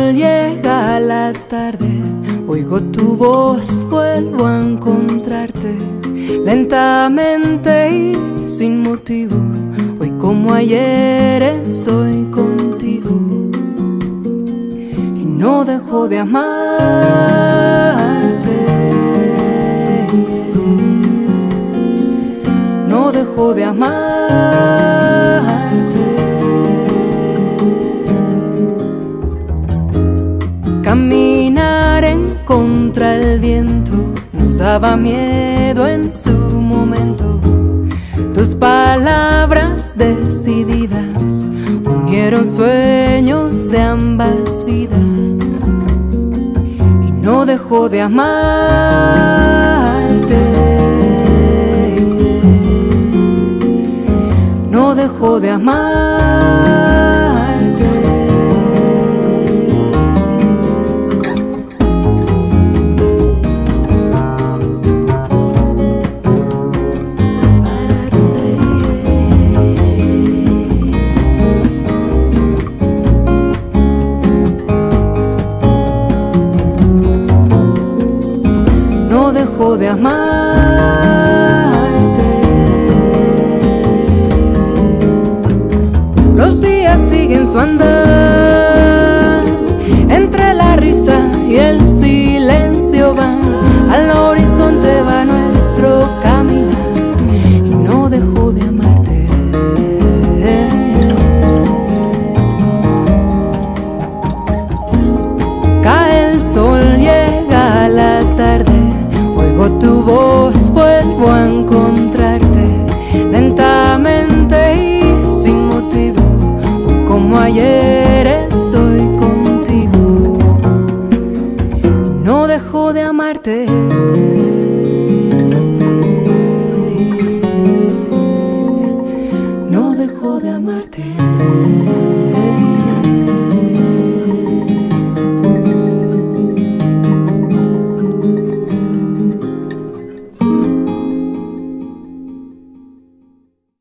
llega la tarde, oigo tu voz, vuelvo a encontrarte. Lentamente y sin motivo, hoy como ayer estoy contigo. Y no dejo de amarte, no dejo de amarte. Caminar en contra el viento nos daba miedo en su momento. Tus palabras decididas unieron sueños de ambas vidas. Y no dejo de amarte, no dejo de amarte. No dejo de amarte. Los días siguen su andar, entre la risa y el silencio van, al horizonte va nuestro caminar. Y no dejo de amarte. Cae el sol, llega la tarde, oigo tu voz, vuelvo a encontrarte. Lentamente y sin motivo, hoy como ayer estoy contigo. Y no dejo de amarte.